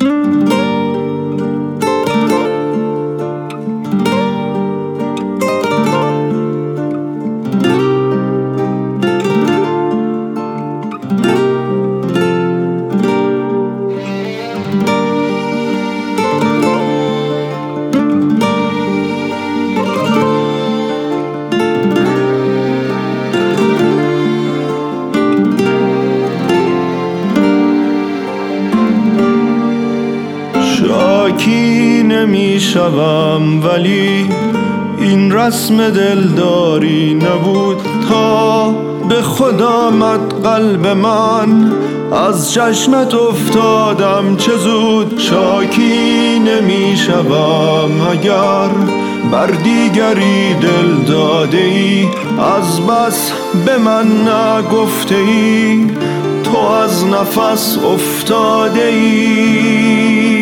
شاکی نمی شوم ولی این رسم دلداری نبود تا به خود آمد قلب من، از چشمت افتادم چه زود. شاکی نمی شوم اگر بر دیگری دل داده ای، از بس به من نگفته ای تو از نفس افتاده ای.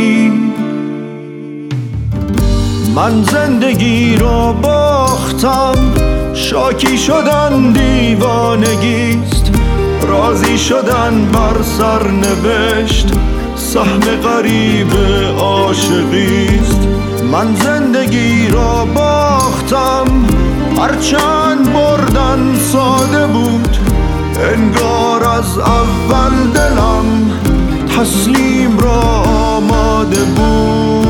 من زندگی رو باختم، شاکی شدن دیوانگیست، راضی شدن بر سرنوشت سهم غریب عاشقیست. من زندگی رو باختم، هرچند بردن ساده بود، انگار از اول دلم تسلیم را آماده بود.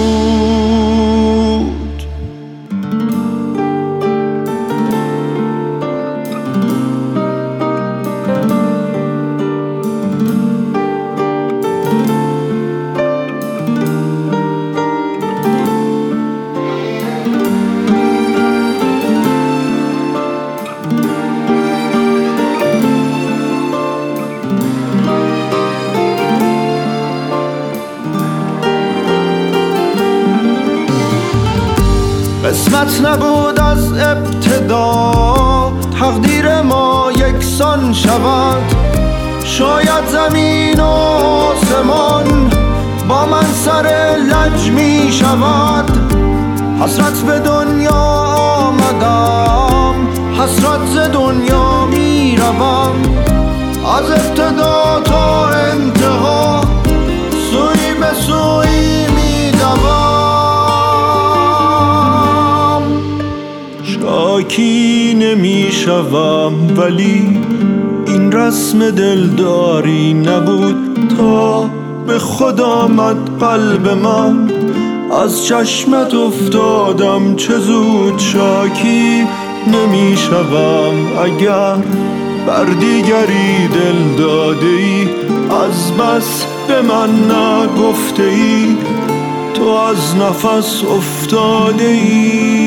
قسمت نبود از ابتدا تقدیر ما یکسان شود، شاید زمین و آسمان با من سر لج می شود. حسرت به دنیا آمدم، حسرت ز دنیا می روم، از ابتدا تا انتها سوی به سوی می دوم. شاکی نمی شوم ولی این رسم دلداری نبود تا به خود آمد قلب من، از چشمت افتادم چه زود. شاکی نمی شوم اگر بر دیگری دل داده ای، از بس به من نگفته ای تو از نفس افتاده ای.